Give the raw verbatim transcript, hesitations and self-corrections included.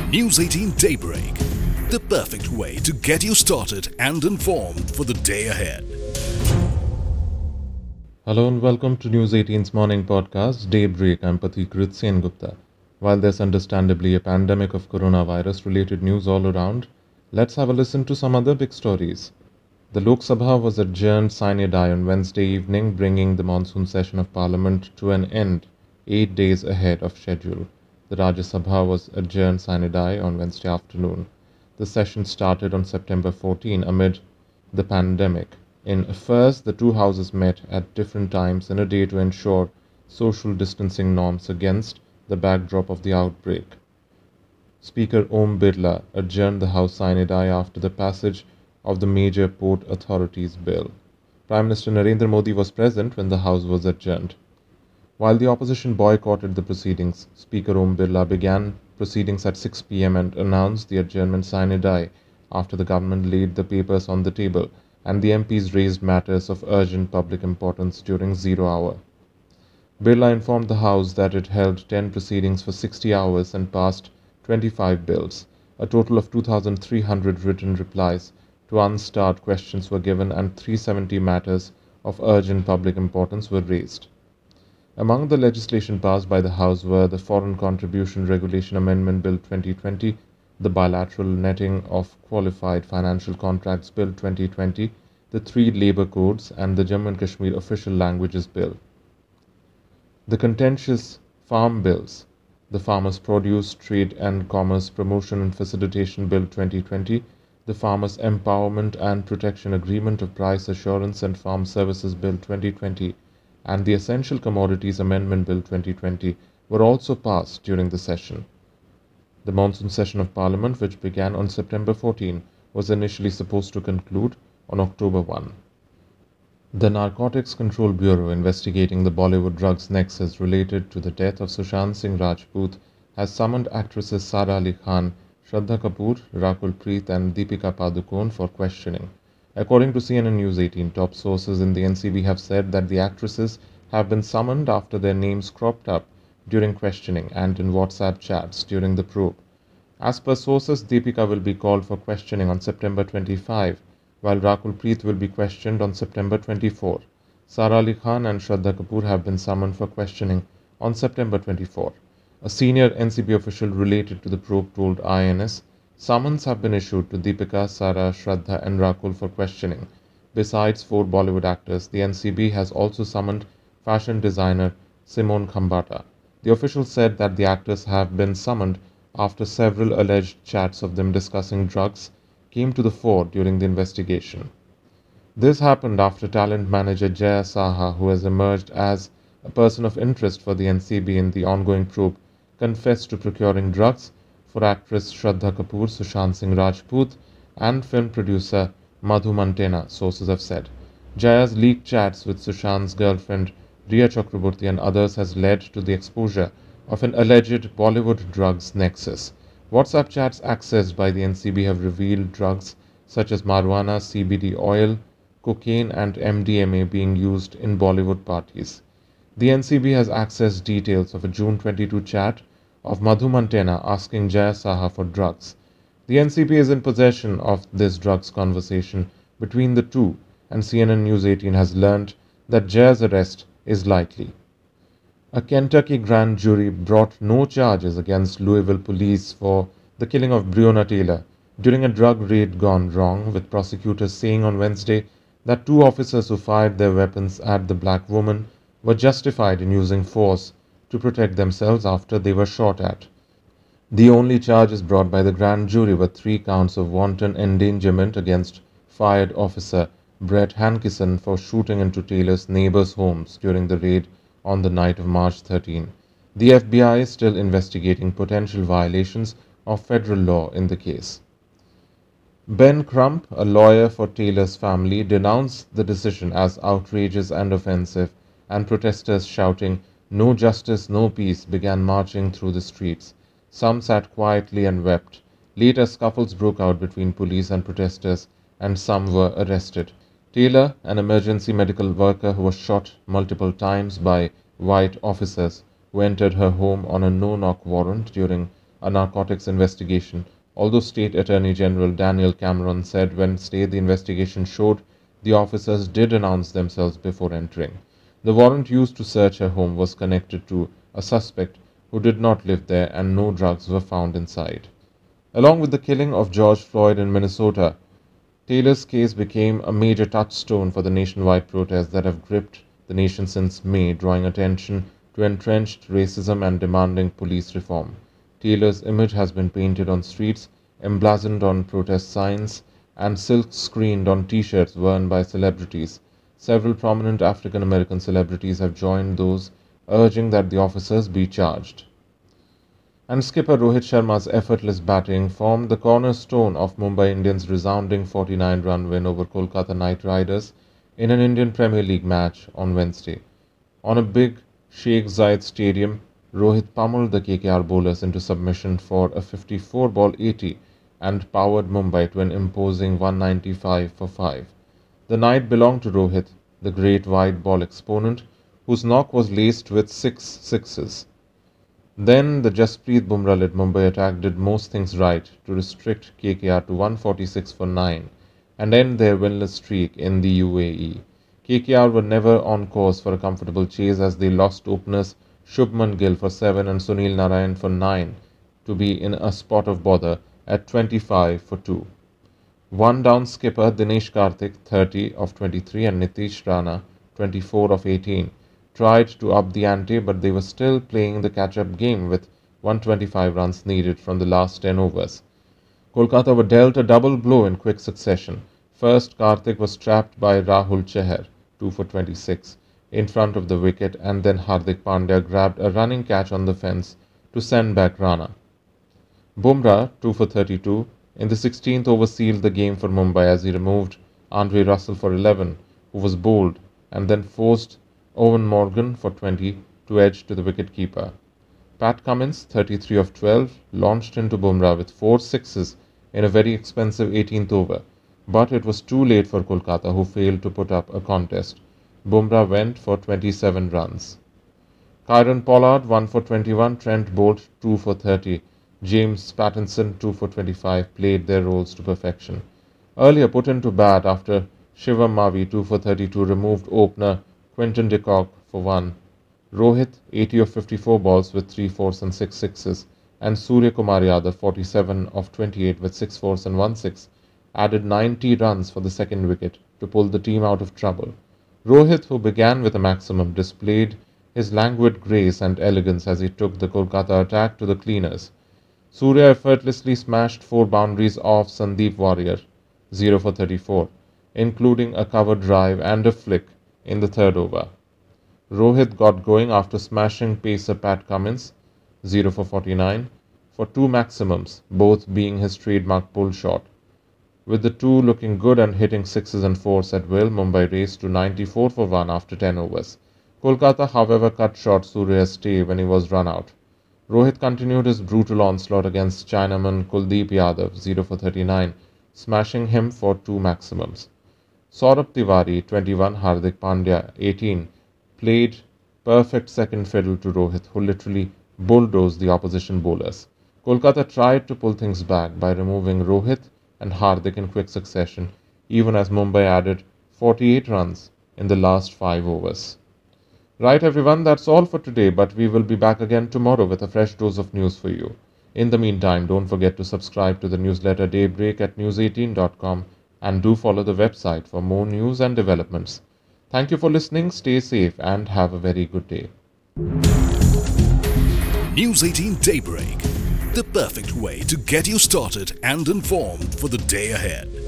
News eighteen Daybreak, the perfect way to get you started and informed for the day ahead. Hello and welcome to News eighteen's morning podcast, Daybreak. I'm Pathikrit Sen Gupta. While there's understandably a pandemic of coronavirus-related news all around, let's have a listen to some other big stories. The Lok Sabha was adjourned sine die on Wednesday evening, bringing the monsoon session of Parliament to an end eight days ahead of schedule. The Rajya Sabha was adjourned sine die on Wednesday afternoon. The session started on September fourteenth amid the pandemic. In affairs, the two houses met at different times in a day to ensure social distancing norms against the backdrop of the outbreak. Speaker Om Birla adjourned the House sine die after the passage of the Major Port Authorities Bill. Prime Minister Narendra Modi was present when the House was adjourned. While the opposition boycotted the proceedings, Speaker Om Birla began proceedings at six p m and announced the adjournment sine die after the government laid the papers on the table and the M Ps raised matters of urgent public importance during zero hour. Birla informed the House that it held ten proceedings for sixty hours and passed twenty-five bills. A total of two thousand three hundred written replies to unstarred questions were given and three hundred seventy matters of urgent public importance were raised. Among the legislation passed by the House were the Foreign Contribution Regulation Amendment Bill twenty twenty, the Bilateral Netting of Qualified Financial Contracts Bill twenty twenty, the three Labour Codes, and the Jammu and Kashmir Official Languages Bill. The contentious farm bills, the Farmers' Produce, Trade and Commerce Promotion and Facilitation Bill twenty twenty, the Farmers' Empowerment and Protection Agreement of Price Assurance and Farm Services Bill twenty twenty, and the Essential Commodities Amendment Bill twenty twenty were also passed during the session. The monsoon session of Parliament, which began on September fourteenth, was initially supposed to conclude on October first. The Narcotics Control Bureau, investigating the Bollywood drugs nexus related to the death of Sushant Singh Rajput, has summoned actresses Sara Ali Khan, Shraddha Kapoor, Rakul Preet and Deepika Padukone for questioning. According to C N N News eighteen, top sources in the N C B have said that the actresses have been summoned after their names cropped up during questioning and in WhatsApp chats during the probe. As per sources, Deepika will be called for questioning on September twenty-fifth, while Rakul Preet will be questioned on September twenty-fourth. Sara Ali Khan and Shraddha Kapoor have been summoned for questioning on September twenty-fourth. A senior N C B official related to the probe told I N S, summons have been issued to Deepika, Sara, Shraddha and Rakul for questioning. Besides four Bollywood actors, the N C B has also summoned fashion designer Simone Khambata. The official said that the actors have been summoned after several alleged chats of them discussing drugs came to the fore during the investigation. This happened after talent manager Jaya Saha, who has emerged as a person of interest for the N C B in the ongoing probe, confessed to procuring drugs for actress Shraddha Kapoor, Sushant Singh Rajput and film producer Madhu Mantena, sources have said. Jaya's leaked chats with Sushant's girlfriend Riya Chakraborty and others has led to the exposure of an alleged Bollywood drugs nexus. WhatsApp chats accessed by the N C B have revealed drugs such as marijuana, C B D oil, cocaine and M D M A being used in Bollywood parties. The N C B has accessed details of a June twenty-second chat of Madhu Mantena asking Jaya Saha for drugs. The N C B is in possession of this drugs conversation between the two, and C N N News eighteen has learned that Jaya's arrest is likely. A Kentucky grand jury brought no charges against Louisville police for the killing of Breonna Taylor during a drug raid gone wrong, with prosecutors saying on Wednesday that two officers who fired their weapons at the black woman were justified in using force to protect themselves after they were shot at. The only charges brought by the grand jury were three counts of wanton endangerment against fired officer Brett Hankison for shooting into Taylor's neighbors' homes during the raid on the night of March thirteenth. The F B I is still investigating potential violations of federal law in the case. Ben Crump, a lawyer for Taylor's family, denounced the decision as outrageous and offensive, and protesters shouting, "No justice, no peace," began marching through the streets. Some sat quietly and wept. Later, scuffles broke out between police and protesters, and some were arrested. Taylor, an emergency medical worker who was shot multiple times by white officers who entered her home on a no-knock warrant during a narcotics investigation, although State Attorney General Daniel Cameron said Wednesday the investigation showed the officers did announce themselves before entering. The warrant used to search her home was connected to a suspect who did not live there and no drugs were found inside. Along with the killing of George Floyd in Minnesota, Taylor's case became a major touchstone for the nationwide protests that have gripped the nation since May, drawing attention to entrenched racism and demanding police reform. Taylor's image has been painted on streets, emblazoned on protest signs, and silk-screened on t-shirts worn by celebrities. Several prominent African American celebrities have joined those urging that the officers be charged. And skipper Rohit Sharma's effortless batting formed the cornerstone of Mumbai Indians' resounding forty-nine run win over Kolkata Knight Riders in an Indian Premier League match on Wednesday. On a big Sheikh Zayed Stadium, Rohit pummeled the K K R bowlers into submission for a fifty-four ball eighty and powered Mumbai to an imposing one ninety-five for five. The night belonged to Rohit, the great wide ball exponent, whose knock was laced with six sixes. Then the Jasprit Bumrah-led Mumbai attack did most things right to restrict K K R to one forty-six for nine and end their winless streak in the U A E. K K R were never on course for a comfortable chase as they lost openers Shubman Gill for seven and Sunil Narayan for nine to be in a spot of bother at twenty-five for two. One down skipper Dinesh Karthik, thirty of twenty-three, and Nitish Rana, twenty-four of eighteen, tried to up the ante, but they were still playing the catch-up game with one hundred twenty-five runs needed from the last ten overs. Kolkata were dealt a double blow in quick succession. First, Karthik was trapped by Rahul Chahar, two for twenty-six, in front of the wicket, and then Hardik Pandya grabbed a running catch on the fence to send back Rana. Bumrah, two for thirty-two, in the sixteenth over sealed the game for Mumbai as he removed Andre Russell for eleven, who was bowled, and then forced Owen Morgan for twenty to edge to the wicket-keeper. Pat Cummins, thirty-three of twelve, launched into Bumrah with four sixes in a very expensive eighteenth over, but it was too late for Kolkata, who failed to put up a contest. Bumrah went for twenty-seven runs. Kieron Pollard, one for twenty-one, Trent Bolt, two for thirty, James Pattinson, two for twenty-five, played their roles to perfection. Earlier put into bat after Shivam Mavi, two for thirty-two, removed opener Quinton de Kock for one. Rohit, eighty of fifty-four balls with three fours and six sixes, and Surya Kumar Yadav, forty-seven of twenty-eight with six fours and one six, added ninety runs for the second wicket to pull the team out of trouble. Rohit, who began with a maximum, displayed his languid grace and elegance as he took the Kolkata attack to the cleaners. Surya effortlessly smashed four boundaries off Sandeep Warrior, zero for thirty-four, including a cover drive and a flick in the third over. Rohit got going after smashing pacer Pat Cummins, zero for forty-nine, for two maximums, both being his trademark pull shot. With the two looking good and hitting sixes and fours at will, Mumbai raced to ninety-four for one after ten overs. Kolkata, however, cut short Surya's stay when he was run out. Rohit continued his brutal onslaught against Chinaman Kuldeep Yadav, zero for thirty-nine, smashing him for two maximums. Saurabh Tiwari, twenty-one, Hardik Pandya, eighteen, played perfect second fiddle to Rohit, who literally bulldozed the opposition bowlers. Kolkata tried to pull things back by removing Rohit and Hardik in quick succession, even as Mumbai added forty-eight runs in the last five overs. Right everyone, that's all for today, but we will be back again tomorrow with a fresh dose of news for you. In the meantime, don't forget to subscribe to the newsletter Daybreak at news eighteen dot com and do follow the website for more news and developments. Thank you for listening, stay safe and have a very good day. News eighteen Daybreak, the perfect way to get you started and informed for the day ahead.